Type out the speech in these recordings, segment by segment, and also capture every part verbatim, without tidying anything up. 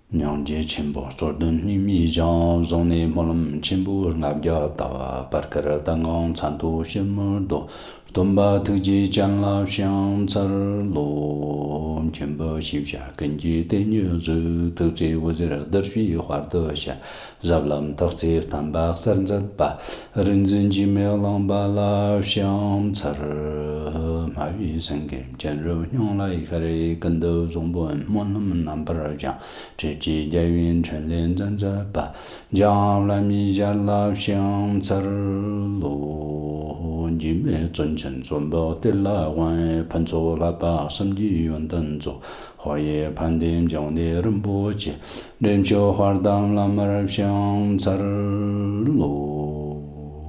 娘家亲不说的你米将从你莫能亲不俺家打把个人当刚产度什么多东巴特级将老乡吃路全部修下根据对牛肉投资我这的需花多些让人投资坦白三十八认真去没有浪把老乡吃马玉生给见肉用来开的更多中本莫那么难不了讲这几家运成连站着把将来米家老乡吃路你没真正准备的来玩喷出来把身体运动做花叶盘点将的人不接人就花当那么想吃路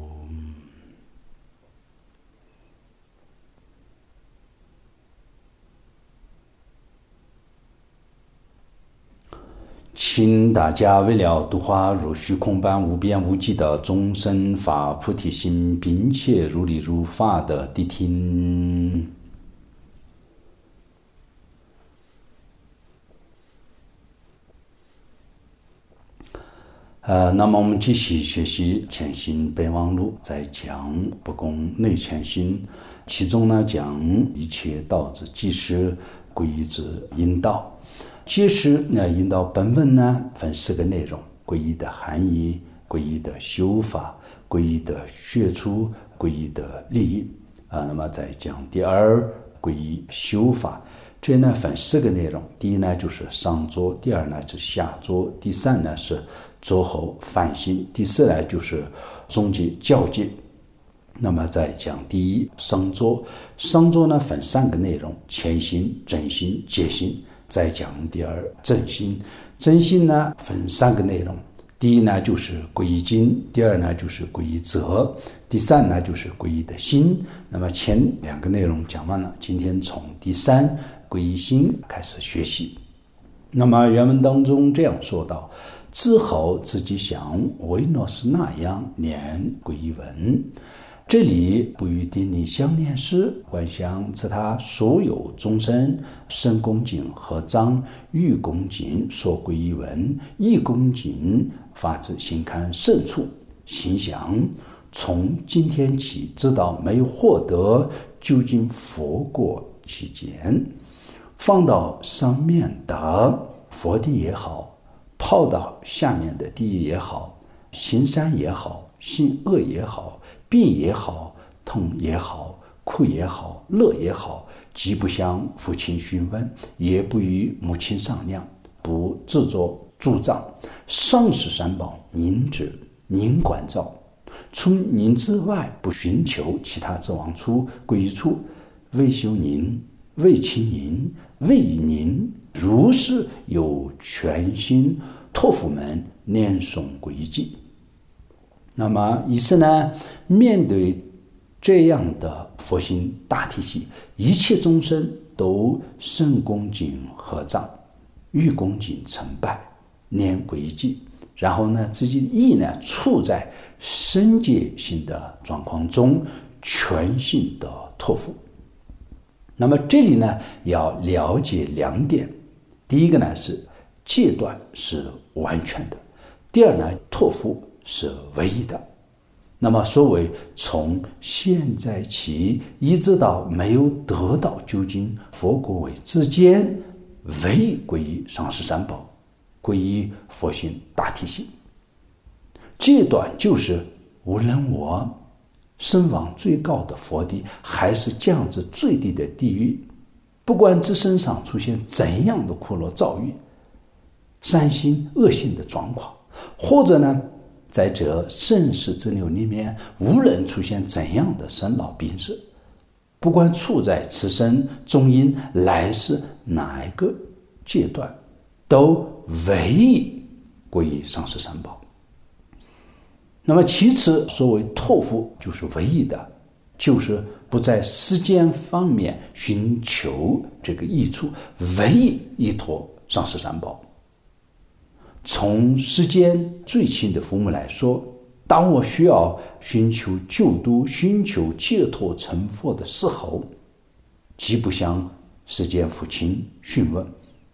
请大家为了度化如虚空般无边无际的众生发菩提心，并且如理如法的谛听。呃，那么我们继续学习潜心备忘录，在讲不共内潜心，其中呢讲一切道之即是皈依之引导。其实呢，引导本文呢分四个内容：皈依的含义、皈依的修法、皈依的学处、皈依的利益。啊，那么再讲第二，皈依修法。这呢分四个内容：第一呢就是上座，第二呢是下座，第三呢是座后反省，第四呢就是总结教诫。那么再讲第一上座，上座呢分三个内容：谦心、真心、戒心。再讲第二正心，正心呢分三个内容，第一呢就是皈依经，第二呢就是皈依则，第三呢就是皈依的心。那么前两个内容讲完了，今天从第三皈依心开始学习。那么原文当中这样说道：之后自己想，为若是那样念皈依文。这里不与定力相念时，观想自他所有众生身恭敬合掌，欲恭敬所皈依文，意恭敬发自心堪深处，心想从今天起，直到没有获得究竟佛果期间，放到上面的佛地也好，泡到下面的地狱也好，行善也好，行恶也好，病也好，痛也好，苦也好，乐也好，既不向父亲询问，也不与母亲商量，不自作主张，上师三宝您知您关照，除您之外不寻求其他之往处皈依处，为修您，为亲您，为以您，如是有全心托付们念诵皈依记。那么意思呢，面对这样的佛心大体系，一切众生都身恭敬合掌，欲恭敬承拜，念皈依记，然后呢自己的意呢处在深戒心的状况中，全心的托付。那么这里呢要了解两点，第一个呢是戒断是完全的，第二呢托付是唯一的。那么所谓从现在起一直到没有得到究竟佛果位之间，唯一皈依上师三宝，皈依佛心大体系。戒断就是无论我身往最高的佛地，还是降至最低的地狱，不管这身上出现怎样的苦乐遭遇，善心恶性的状况，或者呢在这生死之流里面，无论出现怎样的生老病死，不管处在此生中因来世哪一个阶段，都唯一皈依上师三宝。那么其次，所谓托付就是唯一的，就是不在时间方面寻求这个益处，唯一依托上师三宝。从世间最亲的父母来说，当我需要寻求救度、寻求解脱成佛的时候，既不向世间父亲询问，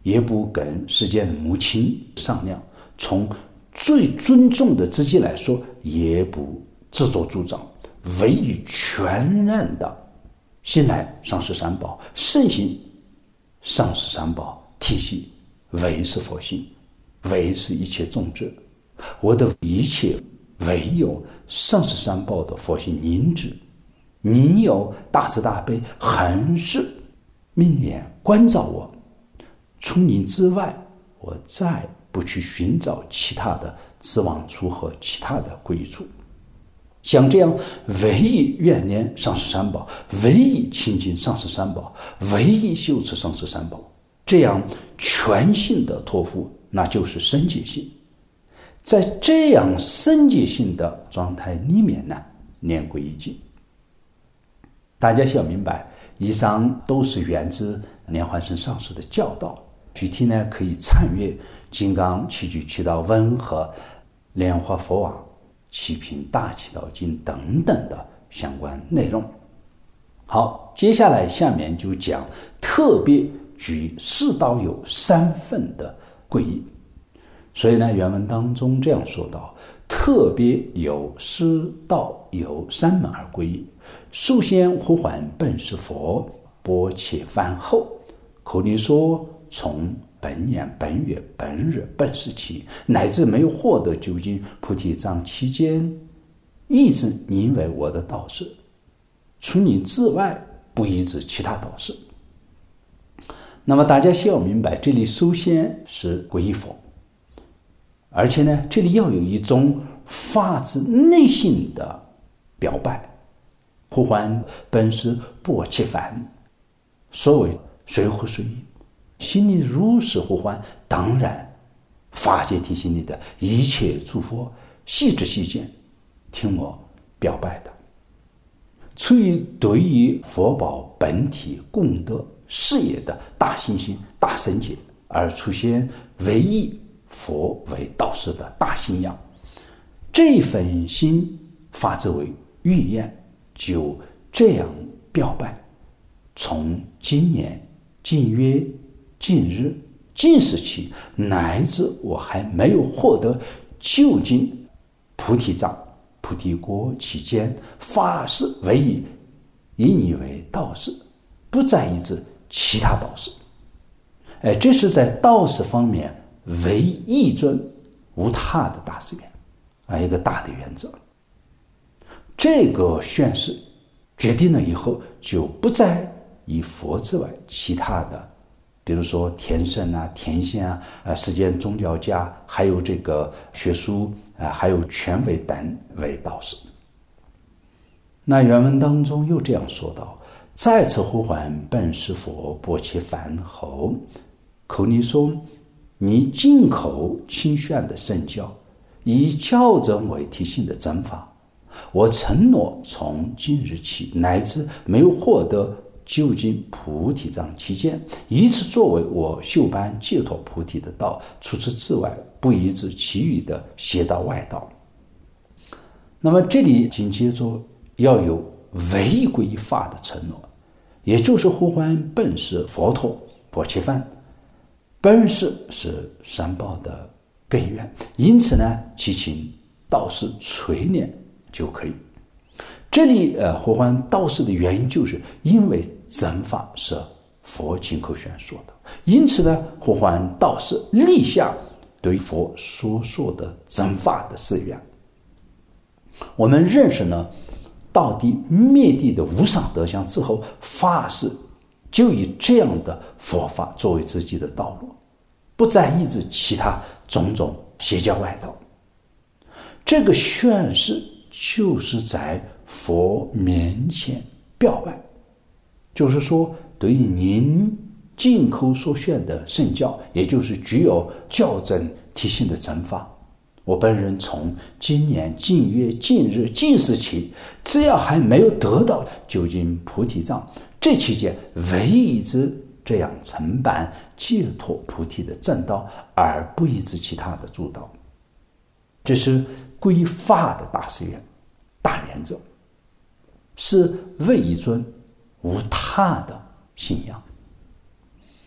也不跟世间的母亲商量，从最尊重的自己来说，也不自作主张，唯以全然的信赖上师三宝，深信上师三宝体系唯是佛性，唯是一切种智，我的一切唯有上师三宝的佛性凝智。你有大慈大悲，恒是明眼关照我，除你之外，我再不去寻找其他的指望处和其他的归处。像这样唯一怨念上师三宝，唯一亲近上师三宝，唯一修持上师三宝，这样全性的托付，那就是深界性。在这样深界性的状态里面呢，念皈依经。大家需要明白，以上都是源自莲花生上师的教导，具体呢可以参阅《金刚七句祈祷文》和莲花佛网七品大祈祷经等等的相关内容。好，接下来下面就讲特别举四道有三分的皈依。所以呢，原文当中这样说道：特别有四道有三门而皈依。首先呼唤本是佛，波切梵后，口里说从本年本月本日本时起，乃至没有获得究竟菩提藏期间，一直因为我的道士，除你之外不依止其他道士。那么大家需要明白，这里首先是皈依佛，而且呢，这里要有一种发自内心的表白。呼唤本是波切梵，所谓随呼随应，心里如是呼唤，当然法界体系里的一切诸佛细知细见，听我表白的。出于对于佛宝本体功德事业的大信心、大深切，而出现唯一佛为导师的大信仰，这份心发自为预言，就这样表白。从今年近月近日近时起，乃至我还没有获得究竟菩提藏菩提果期间，发誓唯一以你为道士，不再依止其他道士。哎，这是在道士方面唯一尊无他的大誓言啊，一个大的原则。这个宣誓决定了以后，就不再以佛之外其他的，比如说天神啊、天仙啊、呃、世间宗教家，还有这个学术啊、呃，还有权威等为道士。那原文当中又这样说道：再次呼唤本是佛，波切梵后，口里说你进口清炫的圣教，以教真为体性的真法，我承诺从今日起，乃至没有获得究竟菩提藏期间，以此作为我修办解脱菩提的道，除此之外不依止其余的邪道外道。那么这里紧接着要有唯一皈依法的承诺，也就是呼唤本是佛陀波切梵。本是是三宝的根源，因此呢，其请道士垂念就可以。这里呃呼唤道士的原因，就是因为真法是佛亲口宣说的，因此呢，呼唤道士立下对佛所说的真法的誓愿。我们认识呢道地灭地的无上德相之后，发誓就以这样的佛法作为自己的道路，不再依止其他种种邪教外道。这个宣誓就是在佛面前表白，就是说对于您进口所宣的圣教，也就是具有教真体性的真法，我本人从今年近月近日近时起，只要还没有得到究竟菩提藏，这期间唯一之这样承办解脱菩提的正道，而不依止其他的诸道。这是皈依法的大誓愿、大原则，是唯一尊无他的信仰。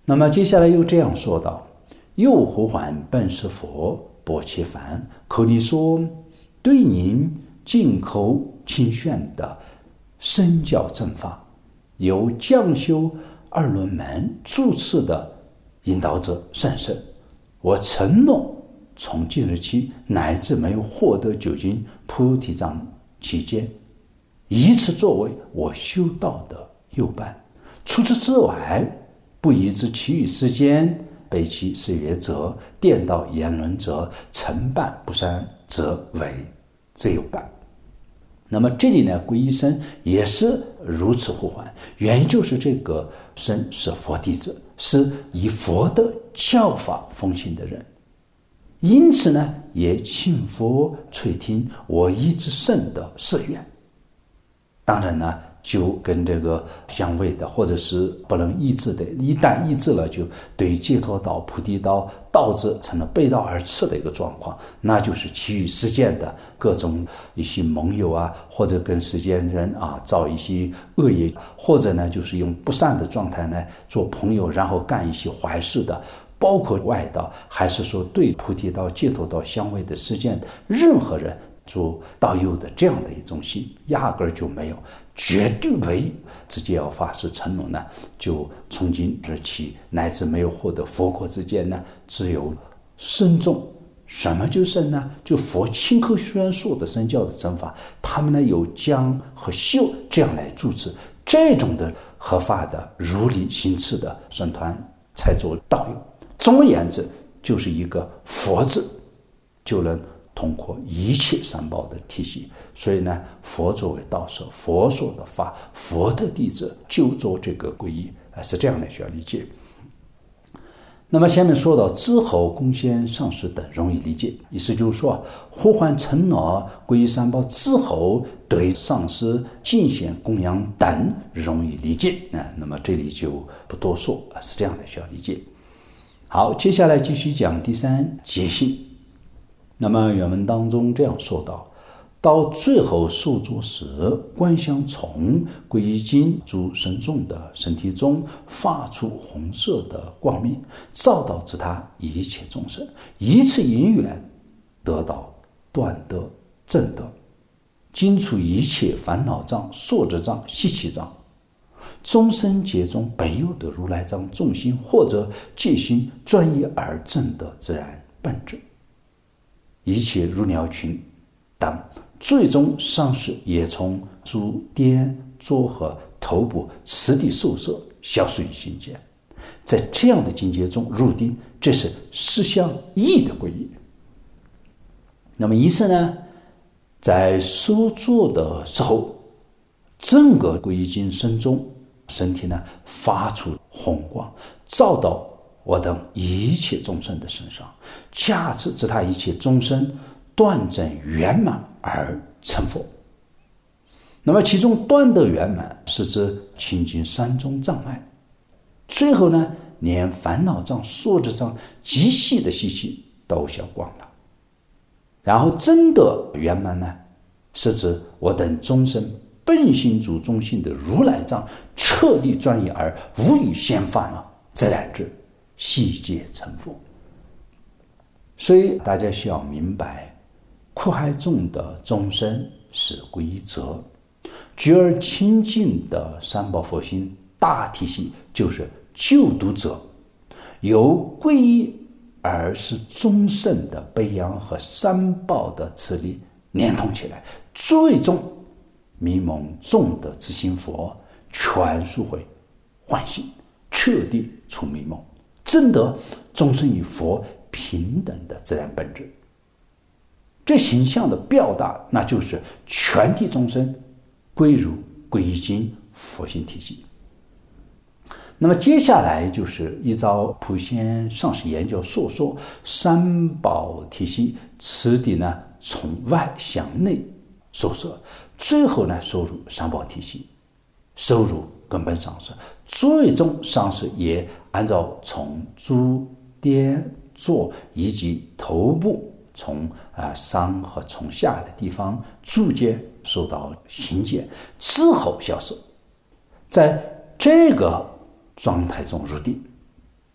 那么接下来又这样说道：又呼唤本是佛，薄且凡，口里说对您进口清炫的身教正法，由降修二轮门住持的引导者甚深。我承诺从今日起，乃至没有获得究竟菩提藏期间，以此作为我修道的右伴。除此之外，不依之其余时间，背弃誓约者、颠倒言论者、承办不善者为自由伴。那么这里呢，皈依僧也是如此呼唤，原因就是这个僧是佛弟子，是以佛的教法奉行的人，因此呢，也请佛垂听我依之僧的誓愿。当然呢，就跟这个相违的，或者是不能依止的，一旦依止了，就对解脱道、菩提道导致成了背道而驰的一个状况，那就是其余世间的各种一些盟友啊，或者跟世间人啊造一些恶业，或者呢就是用不善的状态呢做朋友，然后干一些坏事的，包括外道，还是说对菩提道、解脱道相违的世间的任何人做道友的这样的一种心，压根儿就没有，绝对为直接要发誓承诺呢，就从今日起乃至没有获得佛果之间呢，只有僧众。什么就是呢？就佛亲口宣说的僧教的正法，他们呢有将和修这样来主持，这种的合法的如理行持的僧团才做道友。总而言之，就是一个佛字就能通过一切三宝的体系。所以呢，佛作为道授，佛说的法，佛的弟子就做这个皈依，是这样的需要理解。那么下面说到之后贡献上师等容易理解，意思就是说，呼唤承诺皈依三宝之后对上师进献供养等容易理解、啊、那么这里就不多说，是这样的需要理解。好，接下来继续讲第三结性。那么原文当中这样说道：到最后受作时，观想从皈依经诸僧众的身体中发出红色的光明，照到自他一切众生，以此因缘得到断得正得，尽除一切烦恼障、所知障、习气障。众生皆中本有的如来藏众心，或者戒心专一而正的自然本质。一切如鸟群等最终上师也从诸颠桌和头部此地受摄，消失于心间。在这样的境界中入定，这是实相义的皈依。那么意思呢，在受作的时候，整个皈依经身中身体呢发出红光，照到我等一切众生的身上，加持自他一切众生断证圆满而成佛。那么其中断得圆满是指清净三种障碍，最后呢连烦恼障、所知障极细的习气都消光了。然后真得圆满呢，是指我等众生本性主中心的如来藏彻底转移而无余显发了自然智，悉皆成佛。所以大家需要明白，苦海中的众生是皈依者，觉而清净的三宝佛心大体系就是救度者，由皈依而使众生的悲仰和三宝的慈力连通起来，最终迷蒙众的自心佛全数会唤醒，彻底除迷蒙，证得众生与佛平等的自然本质。这形象的表达，那就是全体众生归入皈依经佛性体系。那么接下来就是依照普贤上师研究所说，三宝体系此地呢从外向内收摄，最后呢收入三宝体系，收入根本上师，最终上师也按照从诸颠座以及头部从啊上和从下的地方逐渐受到行解之后消失，在这个状态中入定。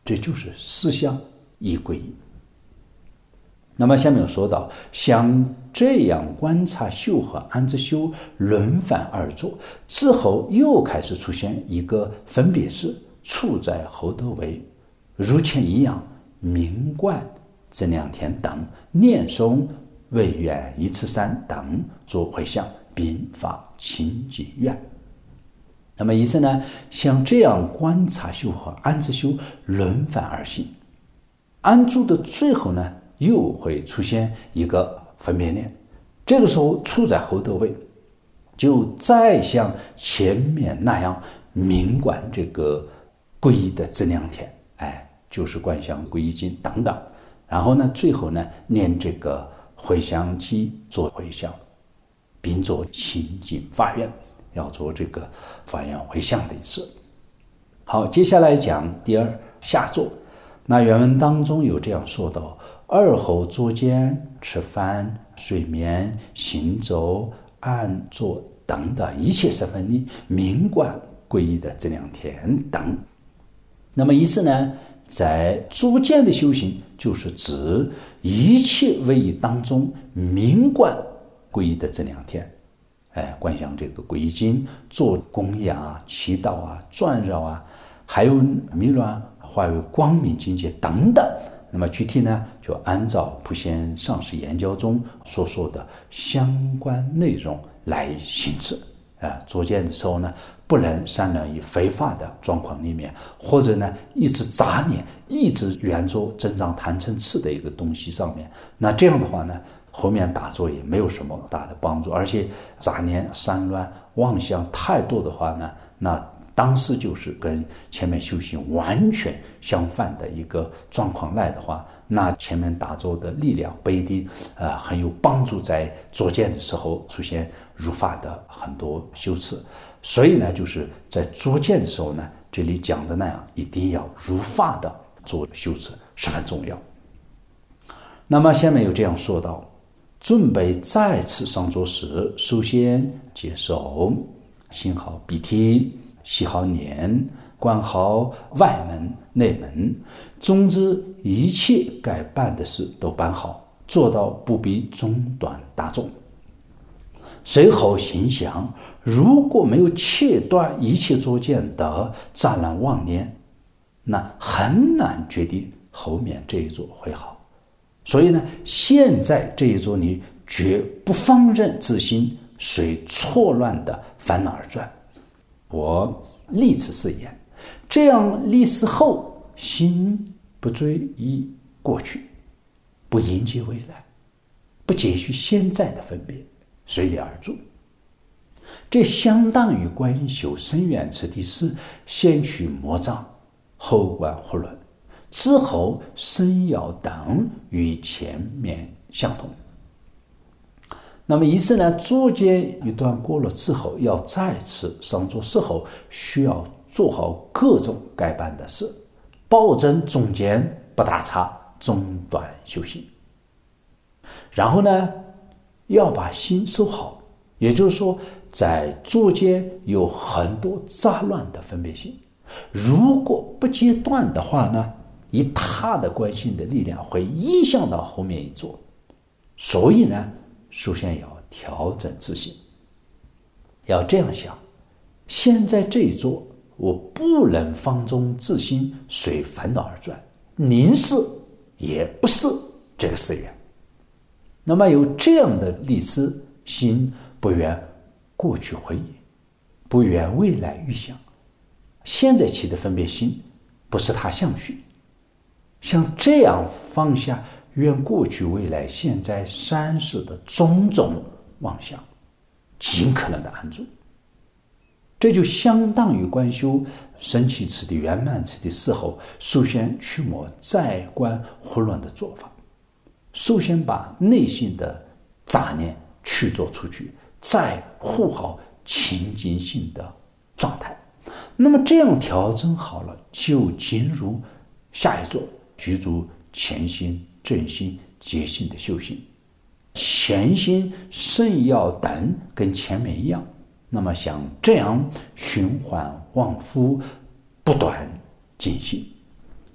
这就是四相一归一。那么下面说到，像这样观察修和安置修轮番而作之后，又开始出现一个分别是处在后德位，如前一样明观这两天等念诵为愿一次三等做回向，并发清净愿。那么意思呢，像这样观察修和安置修轮番而行，安住的最后呢，又会出现一个分别念，这个时候处在后德位，就再像前面那样明观这个皈依的这两天，哎，就是观想皈依经等等，然后呢，最后呢念这个回向偈做回向，并做清净发愿，要做这个发愿回向的意思。好，接下来讲第二下座。那原文当中有这样说到，二后坐间、吃饭、睡眠、行走、安坐等的一切十分里明观皈依的这两天等。那么意思呢，在坐间的修行就是指一切位移当中明观皈依的这两天，哎，观想这个皈依经，做供养啊、祈祷啊、转绕啊，还有迷乱化为光明境界等等。那么具体呢，就按照普贤上师言教中所说的相关内容来行持。啊，坐间的时候呢，不能散乱于非法的状况里面，或者呢一直杂念，一直圆着增长贪嗔痴的一个东西上面。那这样的话呢，后面打坐也没有什么大的帮助，而且杂念散乱妄想太多的话呢，那当时就是跟前面修行完全相反的一个状况来的话，那前面打坐的力量不一定呃很有帮助，在坐间的时候出现如法的很多修持。所以呢，就是在坐间的时候呢，这里讲的那样，一定要如法的做修持，十分重要。那么下面有这样说到，准备再次上座时，首先接受行好鼻涕，系好念，管好外门内门，总之一切该办的事都办好，做到不必中断大众。随后心想，如果没有切断一切作见的杂乱妄念，那很难决定后面这一座会好。所以呢，现在这一座你绝不放任自心随错乱的烦恼而转。我立此誓言，这样立誓后，心不追忆过去，不迎接未来，不接续现在的分别，随理而住。这相当于观修深远次第四，先取魔障，后观惑乱，之后生要等与前面相同。那么意思呢，坐间一段过了之后，要再次上座时候，需要做好各种该办的事，保证中间不打岔，中断修行。然后呢，要把心收好，也就是说，在坐间有很多杂乱的分别心，如果不截断的话呢，以他的观心的力量会影响到后面一座。所以呢，首先要调整自心，要这样想，现在这一座我不能放纵自心随烦恼而转，宁是也不是这个誓愿。那么有这样的立誓心，不愿过去回忆，不愿未来预想，现在起的分别心不是他相续，像这样放下愿过去未来现在三世的种种妄想，尽可能的安住。这就相当于观修神奇次第圆满次第四后，首先驱魔再观混乱的做法，首先把内心的杂念驱逐出去，再护好清净性的状态。那么这样调整好了，就进入下一座具足前心、正心、觉心的修行。前心、圣要等跟前面一样，那么像这样循环往复，不断进行。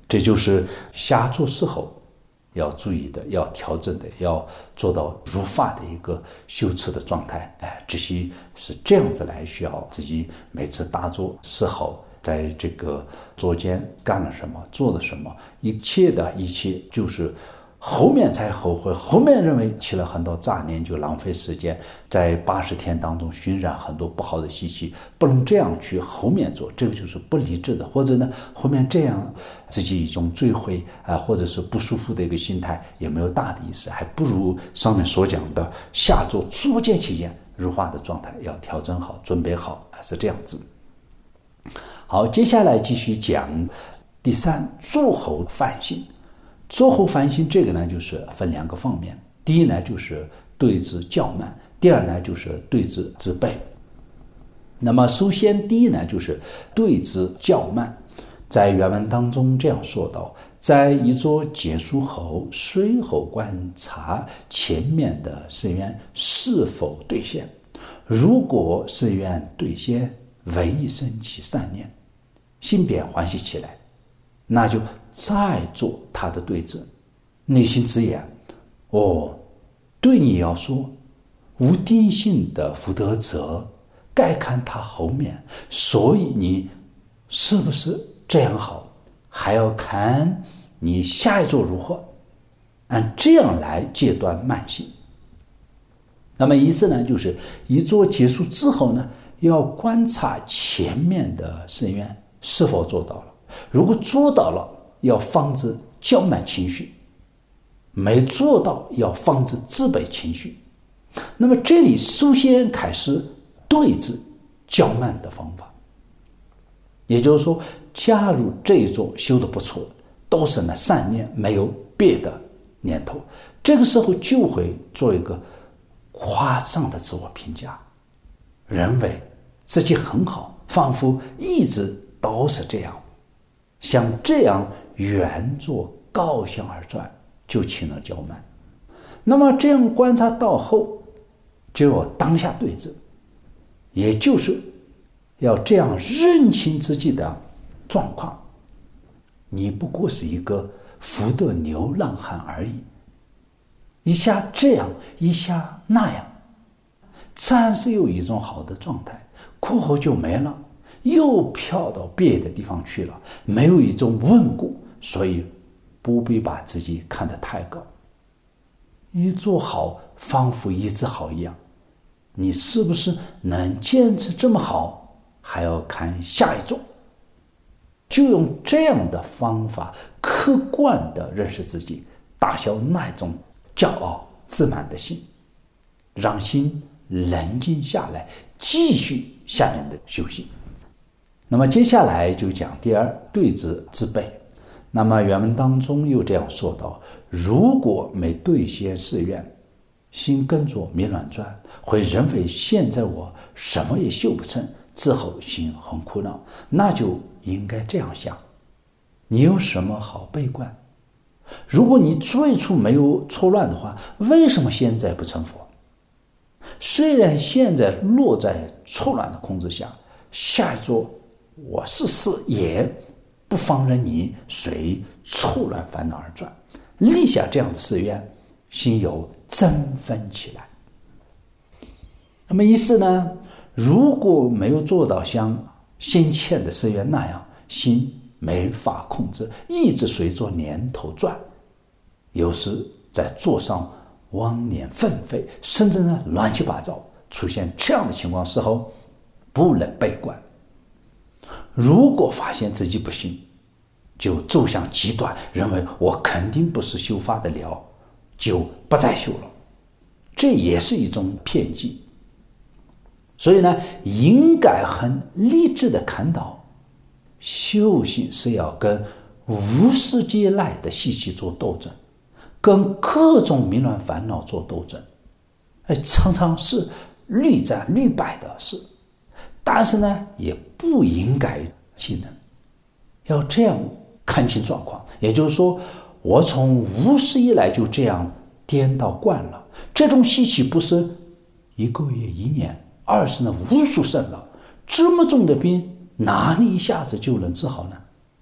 这就是下坐时候要注意的，要调整的，要做到如法的一个修持的状态。哎，这些是这样子来，需要自己每次打坐时候，在这个坐间干了什么，做了什么，一切的一切，就是后面才后悔，后面认为起了很多杂念，就浪费时间，在八十天当中熏染很多不好的习气，不能这样去后面做，这个就是不理智的。或者呢，后面这样自己一种罪悔啊，或者是不舒服的一个心态，也没有大的意思，还不如上面所讲的下坐坐间期间如法的状态要调整好，准备好，是这样子。好，接下来继续讲第三，坐后反省。坐后反省这个呢，就是分两个方面。第一呢，就是对治较慢；第二呢，就是对治自卑。那么首先第一呢，就是对治较慢。在原文当中这样说道，在一坐结束后，随后观察前面的誓愿是否兑现。如果誓愿兑现，唯一升起善念，心便欢喜起来，那就再做他的对治，内心自言：哦，对你要说，无定性的福德者，该看他后面，所以你是不是这样好，还要看你下一座如何，按这样来戒断慢性。那么意思呢，就是一座结束之后呢，要观察前面的誓愿是否做到了，如果做到了，要防止较慢情绪，没做到要防止自卑情绪。那么这里首先开始对治较慢的方法，也就是说，假如这一座修得不错，都是那善念，没有别的念头，这个时候就会做一个夸张的自我评价，认为自己很好，仿佛一直都是这样，像这样圆作高向而转，就起了较慢。那么这样观察到后，就要当下对治，也就是要这样认清自己的状况，你不过是一个福德流浪汉而已，一下这样，一下那样，暂时有一种好的状态，过后就没了，又飘到别的地方去了，没有一种稳固，所以不必把自己看得太高。一做好，仿佛一直好一样，你是不是能坚持这么好，还要看下一种。就用这样的方法，客观地认识自己，打消那种骄傲自满的心，让心冷静下来，继续下面的修行。那么接下来就讲第二，对治自卑。那么原文当中又这样说道：如果没兑现誓愿，心跟着迷乱转，会认为现在我什么也修不成，之后心很苦恼，那就应该这样想：你有什么好悲观？如果你最初没有错乱的话，为什么现在不成佛？虽然现在落在错乱的控制下，下一座我是死也不放任你随错乱烦恼而转，立下这样的誓愿，心有振奋起来。那么意思呢，如果没有做到像先前的誓愿那样，心没法控制，一直随着念头转，有时在座上妄念纷飞，甚至呢乱七八糟，出现这样的情况时候，不能悲观。如果发现自己不行，就走向极端，认为我肯定不是修法的料，就不再修了，这也是一种偏激。所以呢，应该很理智的看到，修行是要跟无世界来的习气做斗争，跟各种迷乱烦恼做斗争，哎，常常是屡战屡败的事。但是呢，也不应该气馁，要这样看清状况。也就是说，我从无始以来就这样颠倒惯了，这种习气不是一个月一年，而是呢无数生了，这么重的病，哪里一下子就能治好呢？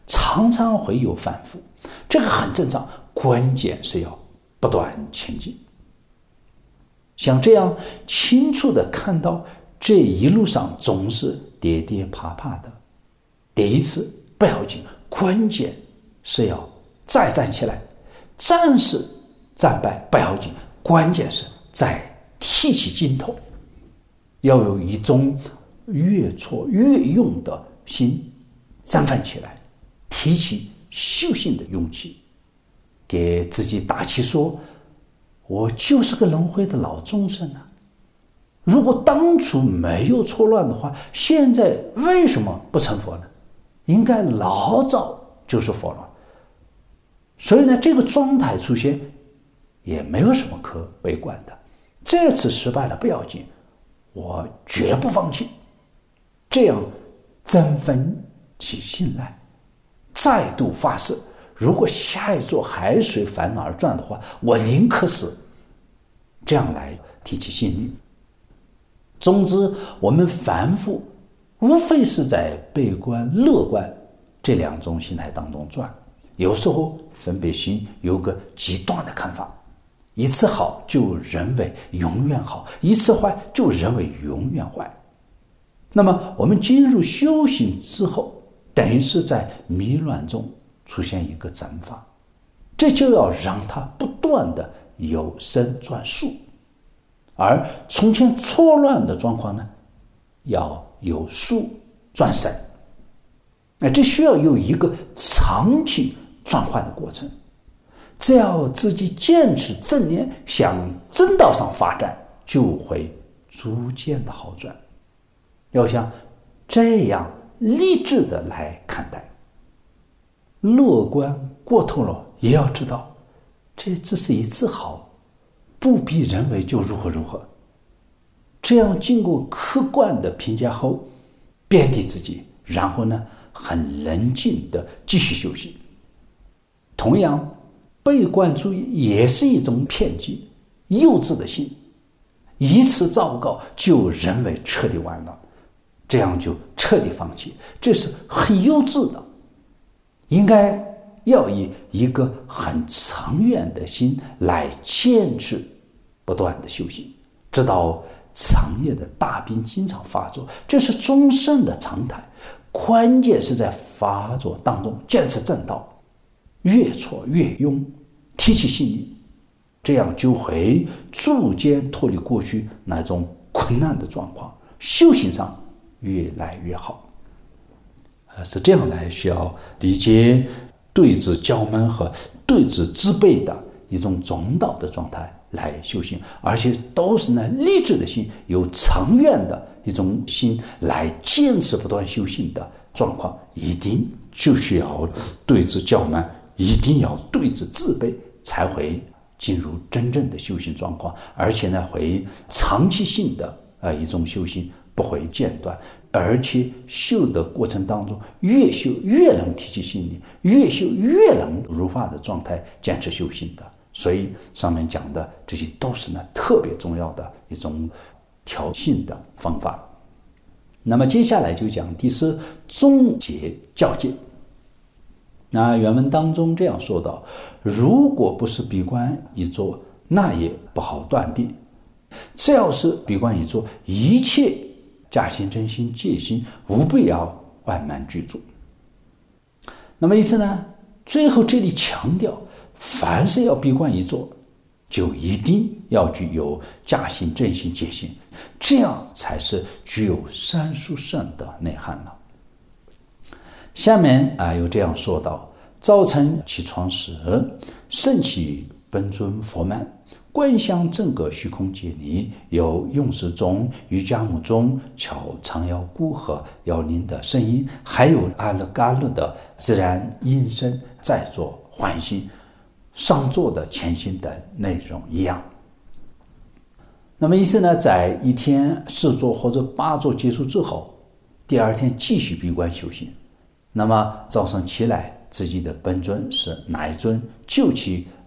常常会有反复，这个很正常，关键是要不断前进。像这样清楚地看到这一路上总是跌跌爬爬的，第一次不要紧，关键是要再站起来，暂时战败不要紧，关键是再提起劲头，要有一种越挫越勇的心，振奋起来，提起修行的勇气，给自己打气说，我就是个轮回的老众生啊，如果当初没有错乱的话，现在为什么不成佛呢？应该老早就是佛了。所以呢，这个状态出现也没有什么可悲观的，这次失败了不要紧，我绝不放弃，这样振奋起心来，再度发誓，如果下一座海水反而转的话，我宁可死，这样来提起信力。总之，我们凡夫无非是在悲观乐观这两种心态当中转，有时候分别心有个极端的看法，一次好就认为永远好，一次坏就认为永远坏。那么我们进入修行之后，等于是在迷乱中出现一个正法，这就要让它不断的由生转数，而从前错乱的状况呢，要由数转生，那这需要有一个长期转换的过程。只要自己坚持正念，向正道上发展，就会逐渐的好转。要像这样理智的来看待，乐观过头了也要知道，这只是一次好，不必认为就如何如何。这样经过客观的评价后，贬低自己，然后呢，很冷静的继续修行。同样，悲观主义也是一种偏激、幼稚的心，一次糟糕就认为彻底完了，这样就彻底放弃，这是很幼稚的。应该要以一个很长远的心来坚持不断的修行，直到长夜的大病经常发作，这是终生的常态。关键是在发作当中坚持正道，越挫越勇，提起信力，这样就会逐渐脱离过去那种困难的状况，修行上越来越好。是这样来需要理解对治骄闷和对治自卑的一种中道的状态来修行，而且都是呢理智的心，有长远的一种心来坚持不断修行的状况，一定就需要对治骄闷，一定要对治自卑，才会进入真正的修行状况，而且呢会长期性的呃一种修行不会间断，而且修的过程当中越修越能提起信力，越修越能如法的状态坚持修行的。所以上面讲的这些都是呢特别重要的一种调性的方法。那么接下来就讲第四，总结教诫。那原文当中这样说道，如果不是闭关一坐，那也不好断定，只要是闭关一坐，一切假心真心戒心无必要万慢具足。那么意思呢，最后这里强调，凡是要闭关一坐，就一定要具有假心真心戒心，这样才是具有三殊胜的内涵了。下面啊有这样说道，早晨起床时，升起本尊佛门，观想整个虚空界里有用时钟、瑜伽木钟敲长摇鼓和摇铃的声音，还有阿勒嘎勒的自然音声，在做唤醒上座的前行等内容一样。那么意思呢，在一天四座或者八座结束之后，第二天继续闭关修行。那么早上起来，自己的本尊是哪一尊，就其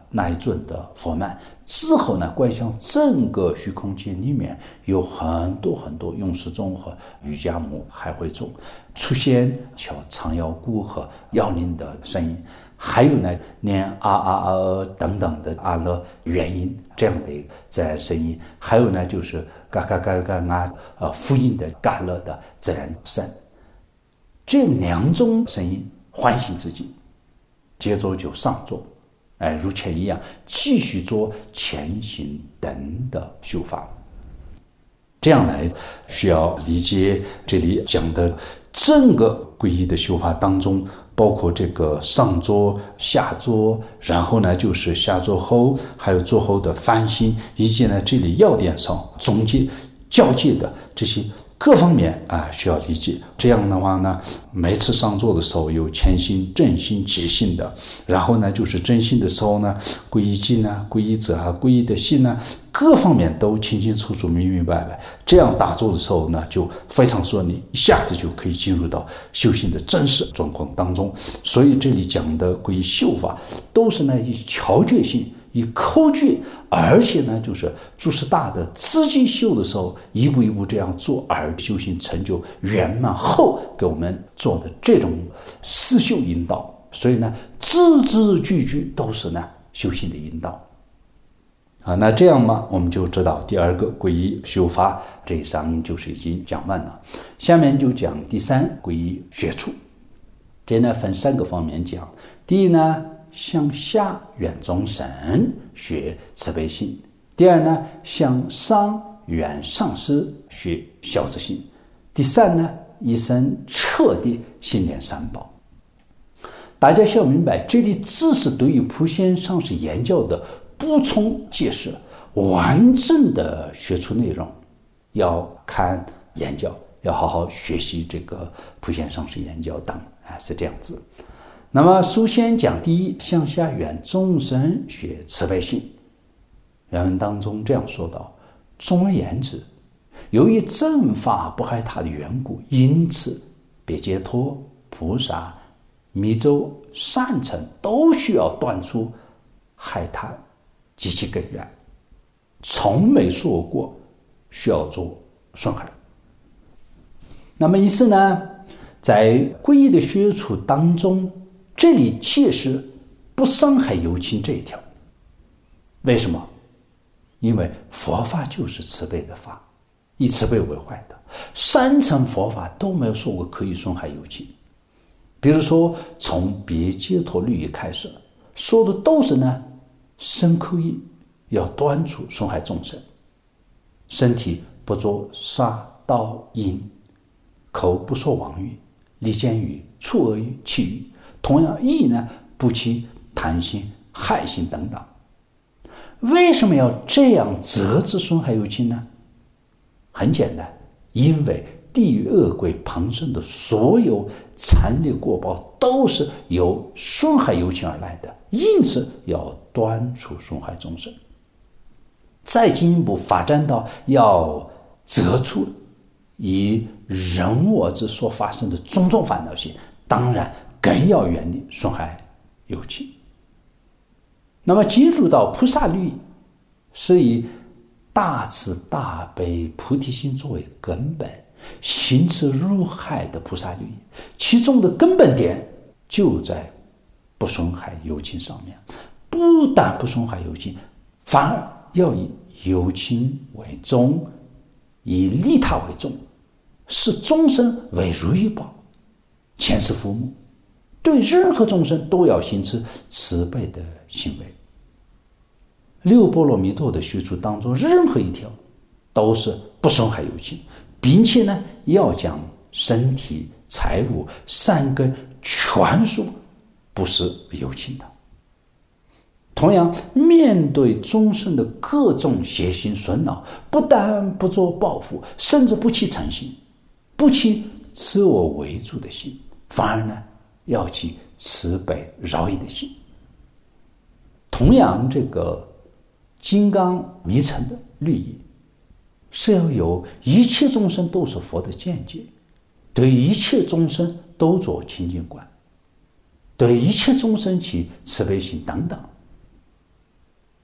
那一尊的佛曼。之后呢，观想整个虚空间里面有很多很多雍时钟和瑜伽木还会钟出现敲长腰鼓和摇铃的声音，还有呢念啊啊啊等等的阿勒元音这样的一个自然声音，还有呢就是嘎嘎嘎嘎啊呃复音的嘎勒的自然声。这两种声音唤醒自己，接着就上座，哎，如前一样继续做前行等的修法。这样来需要理解这里讲的整个皈依的修法当中，包括这个上座、下座，然后呢就是下座后，还有座后的反省，以及呢这里要点上中间交界的这些各方面啊需要理解。这样的话呢，每次上座的时候有前心、正心、结心的，然后呢就是正心的时候呢，皈依境呢、皈依者啊、皈依的心呢，各方面都清清楚楚、明明白白。这样打坐的时候呢，就非常顺利，一下子就可以进入到修行的真实状况当中。所以这里讲的皈依修法，都是呢以巧诀性、以口诀，而且呢就是诸事大的自己修的时候，一步一步这样做，而修行成就圆满后给我们做的这种思修引导。所以呢，字字句句都是呢修行的引导。啊，那这样嘛，我们就知道第二个皈依修法这一章就是已经讲完了。下面就讲第三皈依学处，这呢分三个方面讲。第一呢，向下远众生学慈悲心；第二呢，向上远上师学孝慈心；第三呢，一生彻底信念三宝。大家需要明白，这里只是对于普贤上师言教的补充解释，完整的学处内容要看言教，要好好学习这个普贤上师言教等，啊，是这样子。那么首先讲第一，向下远众生学慈悲心。原文当中这样说道：总而言之，由于正法不害他的缘故，因此别解脱、菩萨、密咒、善乘都需要断除害他及其根源，从没说过需要做损害。那么意思呢，在皈依的学处当中，这里切是不伤害有情这一条。为什么？因为佛法就是慈悲的法，以慈悲为怀的，三乘佛法都没有说过可以损害有情。比如说从别解脱律仪开始，说的都是呢身口意要断除损害众生，身体不做杀盗淫，口不说妄语、离间语、触恶语、绮语，同样意呢不起贪心、害心等等。为什么要这样责之损害有情呢？很简单，因为地狱恶鬼旁生的所有残烈过报都是由损害有情而来的，因此要断除损害众生。再进一步发展到要责除以人我之所发生的种种烦恼心，当然更要远离损害有情。那么进入到菩萨律仪，是以大慈大悲菩提心作为根本，行持入海的菩萨律仪，其中的根本点就在不损害有情上面。不但不损害有情，反而要以有情为重，以利他为重，视众生为如意宝，前世父母，对任何众生都要行持慈悲的行为。六波罗蜜多的学处当中，任何一条都是不损害有情，并且呢要将身体、财物、善根全数不是有情的。同样，面对众生的各种邪心损恼，不但不做报复，甚至不起嗔心，不起自我为主的心，反而呢要起慈悲饶益的心。同样，这个金刚密乘的律仪是要有一切众生都是佛的见解，对一切众生都做清净观，对一切众生起慈悲心等等。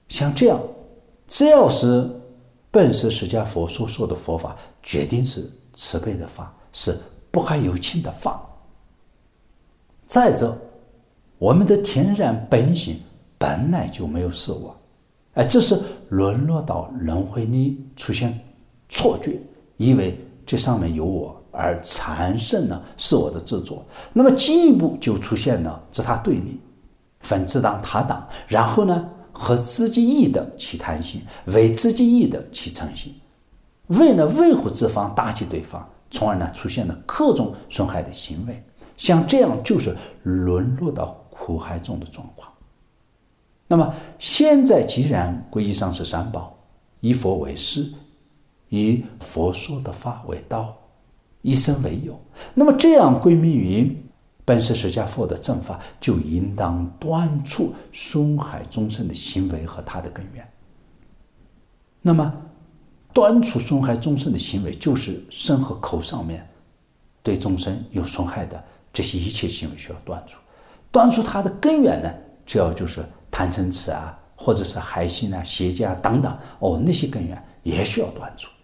像这样，只要是本师释迦佛所说的佛法，决定是慈悲的法，是不害有情的法。再者，我们的天然本性本来就没有是我，哎，这是沦落到轮回里出现错觉，以为这上面有我，而产生了是我的执着。那么进一步就出现了自他对立，分自当他当，然后呢，和自己意的起贪心，为自己意的起嗔心，为了维护自方，打击对方，从而呢出现了各种损害的行为。像这样就是沦落到苦海中的状况。那么现在既然皈依上师三宝，以佛为师，以佛说的法为道，以身为友，那么这样归命于本师释迦佛的正法，就应当断除损害众生的行为和他的根源。那么断除损害众生的行为，就是身和口上面对众生有损害的这些一切行为需要断除。断除它的根源呢，主要就是贪嗔痴啊，或者是害心啊、邪见啊等等，哦，那些根源也需要断除。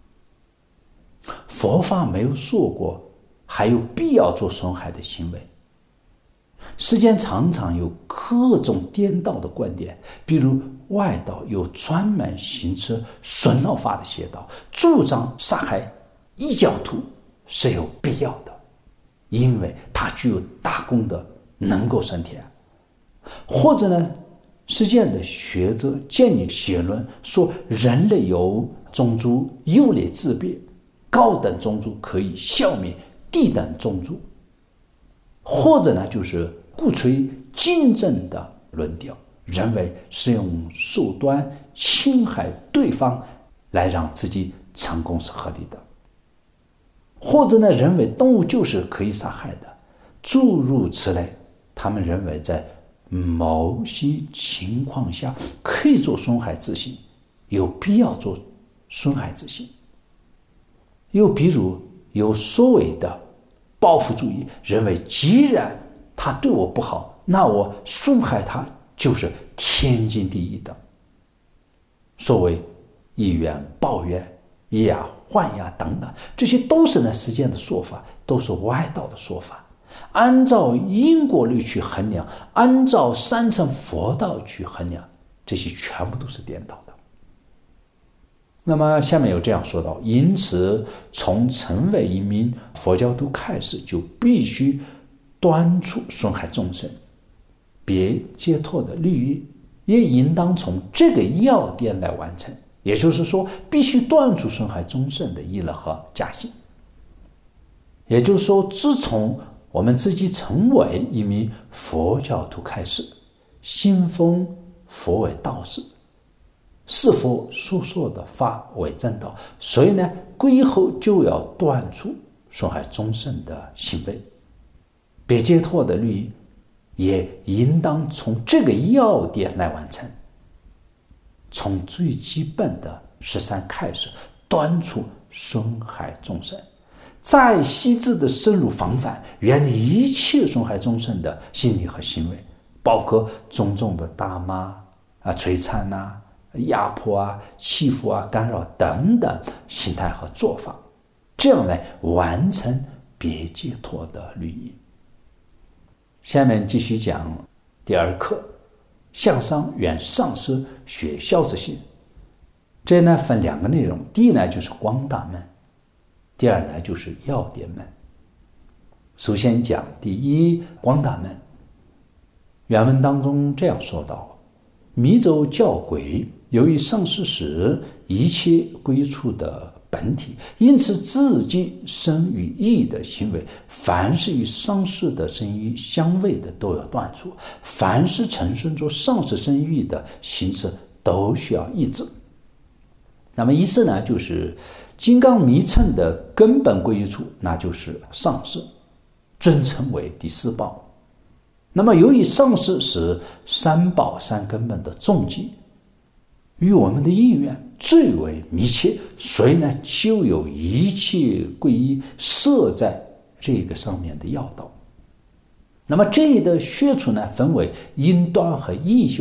佛法没有说过还有必要做损害的行为。世间常常有各种颠倒的观点，比如外道有专门行持损恼法的邪道，主张杀害异教徒是有必要的，因为它具有大功德，能够升天。或者呢，世间的学者建立结论说，人类有种族优劣之别，高等种族可以消灭低等种族，或者呢，就是鼓吹竞争的论调，认为是用手段侵害对方来让自己成功是合理的，或者呢，认为动物就是可以杀害的，诸如此类。他们认为在某些情况下可以做损害之行，有必要做损害之行。又比如有所谓的报复主义，认为既然他对我不好，那我损害他就是天经地义的。所谓以怨报怨、以牙还牙等等，这些都是呢世间的说法，都是外道的说法。按照因果律去衡量，按照三乘佛道去衡量，这些全部都是颠倒的。那么下面有这样说到，因此从成为一名佛教徒开始，就必须断除损害众生别解脱的利益，也应当从这个要点来完成。也就是说，必须断除损害众生的意乐和假心。也就是说，自从我们自己成为一名佛教徒开始，信奉佛为道士，是佛所说的法为正道，所以呢，皈依后就要断除损害众生的行为，别解脱的律仪也应当从这个要点来完成。从最基本的十三开始，断除损害众生，再细致的深入防范，远离一切损害众生的心理和行为，包括种种的打骂啊、摧残啊、压迫啊、欺负啊、干扰等等心态和做法，这样来完成别解脱的律仪。下面继续讲第二课，向上愿上师学孝之心。这呢分两个内容，第一呢就是光大门，第二呢就是要点门。首先讲第一光大门。原文当中这样说道：密咒教规由于上师时一切归处的本体，因此自己身与意的行为，凡是与上师的身意相违的都要断除，凡是承顺着上师身意的行持都需要抑制。那么意思呢，就是金刚密乘的根本归处，那就是上师，尊称为第四宝。那么由于上师是三宝三根本的重基，与我们的因缘最为密切，所以呢就有一切皈依设在这个上面的要道。那么这里的学处呢分为因断和因修，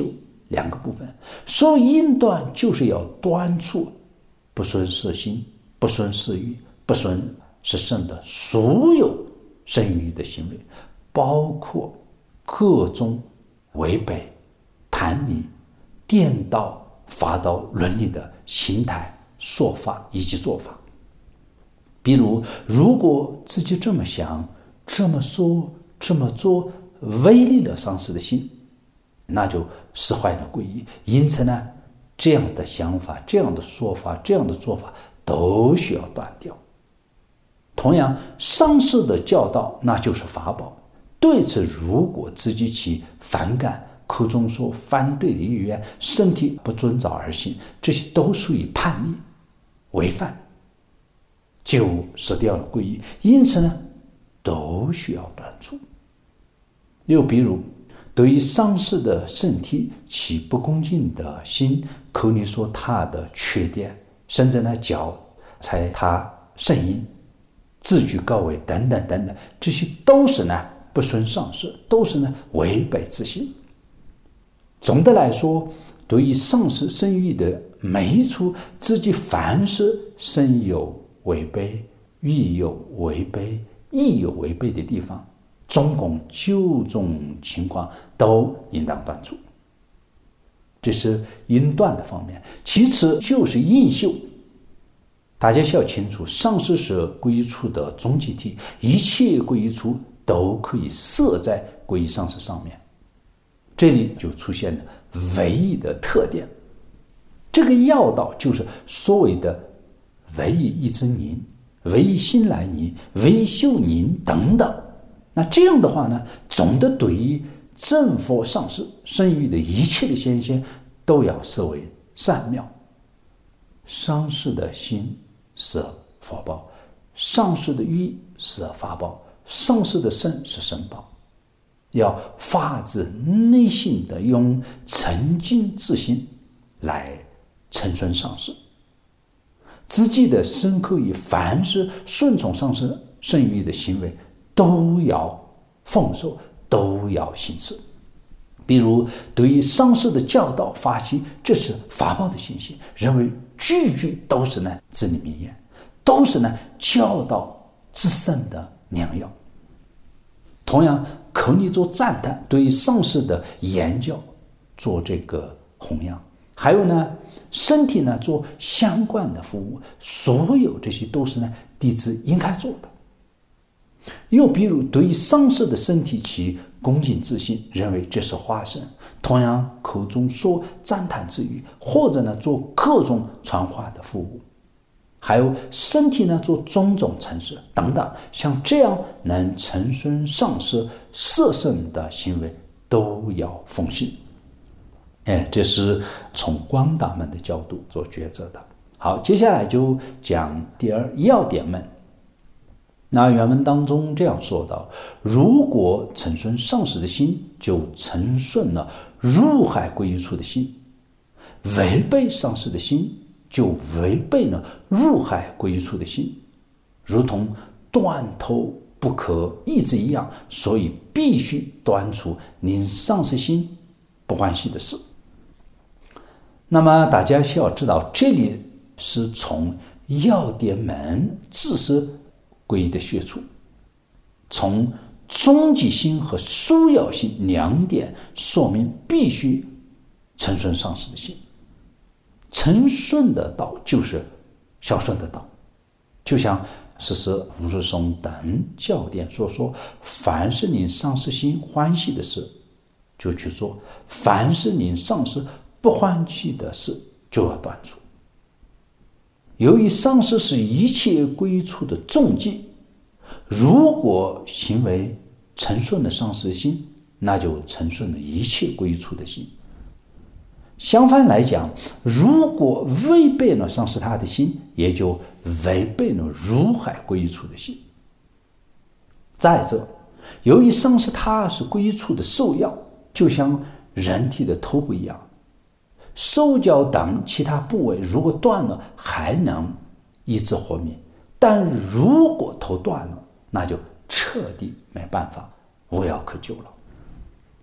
两个部分。所以因断就是要断除不顺色心、不顺色欲、不顺是圣的所有生育的行为，包括各种违背、叛逆、颠倒、法道伦理的心态、说法以及做法。比如，如果自己这么想、这么说、这么做，违逆了上师的心，那就使坏了皈依。因此呢，这样的想法、这样的说法、这样的做法都需要断掉。同样，上师的教导那就是法宝，对此如果自己起反感、口中说反对的意愿，身体不遵照而行，这些都属于叛逆、违反，就失掉了皈依。因此呢，都需要断除。又比如，对于上师的身体起不恭敬的心，口里说他的缺点，甚至呢脚踩他圣音，自居高位等等等等，这些都是呢不顺上师，都是呢违背自心。总的来说，对于上师身语的每一处，自己凡是身有违背、语有违背、意有违背的地方，总共九种情况都应当断除。这是因断的方面。其次就是因修。大家需要清楚，上师是皈依处的终极体，一切皈依处都可以设在皈依上师上面。这里就出现了唯一的特点，这个要道就是所谓的唯一一之宁、唯一心来宁、唯一修宁等等。那这样的话呢，总的对于正佛上师身语的一切的显现，都要设为善妙。上师的心是佛报，上师的语是法宝，上师的身是身宝。要发自内心的用沉静自心来承顺上师，自己的身口意凡是顺从上师身语的行为都要奉受，都要行持。比如对于上师的教导发起，这是法宝的信息，认为句句都是呢至理名言，都是呢教导至圣的良药。同样，口里做赞叹，对于上师的言教做这个弘扬，还有呢身体呢做相关的服务，所有这些都是呢弟子应该做的。又比如对于上师的身体起恭敬自信，认为这是化身，同样口中说赞叹之语，或者呢做各种传话的服务，还有身体呢做种种陈设等等，像这样能承顺上师摄圣的行为都要奉行。哎，这是从光大门的角度做抉择的。好，接下来就讲第二要点门。那原文当中这样说道：如果承顺上师的心，就承顺了入海皈依处的心；违背上师的心，就违背了入海皈依处的心，如同断头不可抑制一样，所以必须断除令上师心不欢喜的事。那么大家需要知道，这里是从要点门自是皈依的学处，从终极心和殊要心两点说明必须承顺上师的心。承顺的道就是孝顺的道，就像十四五十颂等教典所说，凡是令上师心欢喜的事就去做，凡是令上师不欢喜的事就要断除。由于上师是一切皈依处的重基，如果行为承顺了上师心，那就承顺了一切皈依处的心。相反来讲，如果违背了上师他的心，也就违背了入海皈依处的心。再者，由于上师他是皈依处的受要，就像人体的头部一样，手脚等其他部位如果断了，还能医治活命，但如果头断了，那就彻底没办法，无药可救了。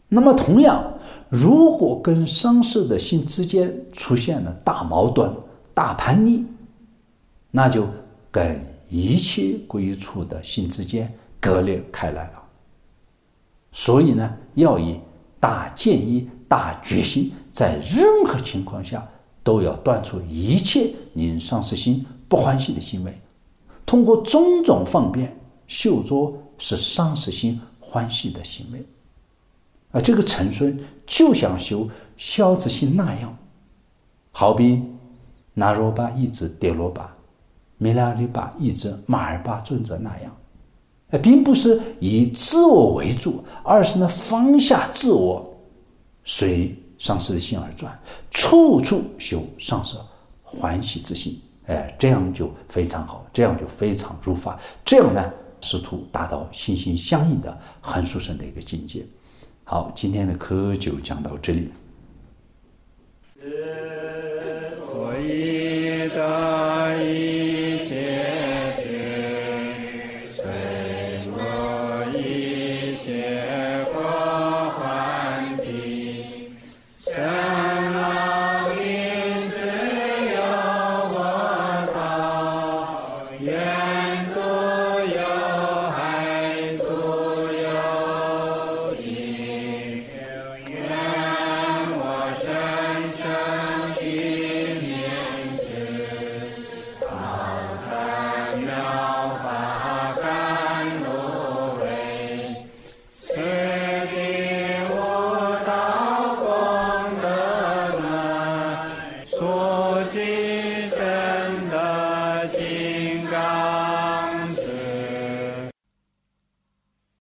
那么同样，如果跟上师的心之间出现了大矛盾、大叛逆，那就跟一切皈依处的心之间割裂开来了。所以呢，要以大建议、大决心，在任何情况下都要断除一切令上师心不欢喜的行为，通过种种方便修作使上师心欢喜的行为。而这个成顺就像修孝之心那样，好比那罗巴译制迭罗巴，米拉里巴译制马尔巴尊者那样，并不是以自我为主，而是呢放下自我，随上师的心而转，处处修上师欢喜之心。哎，这样就非常好，这样就非常如法，这样呢试图达到心心相印的很殊胜的一个境界。好，今天的课就讲到这里。